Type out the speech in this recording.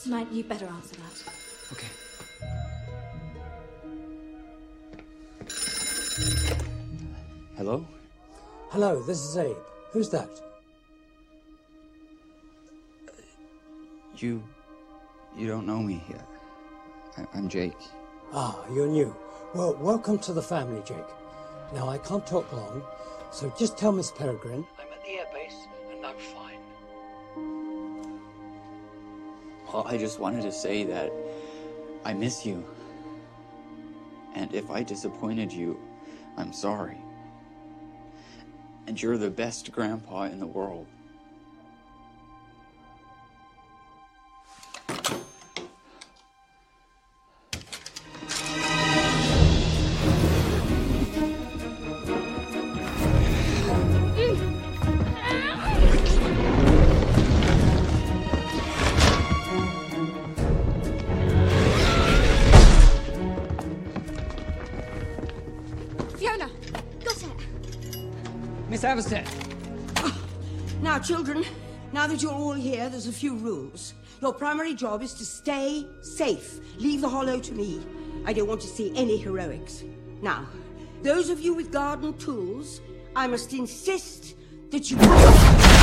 Tonight, you better answer that. Okay. Hello? Hello, this is Abe. Who's that? You don't know me yet. I'm Jake. Ah, you're new. Well, welcome to the family, Jake. Now, I can't talk long, so just tell Miss Peregrine I'm at the airbase and I'm fine. Well, I just wanted to say that I miss you. And if I disappointed you, I'm sorry. And you're the best grandpa in the world. Fiona! Got it! Miss Everstead. Now, children, now that you're all here, there's a few rules. Your primary job is to stay safe. Leave the hollow to me. I don't want to see any heroics. Now, those of you with garden tools, I must insist that you...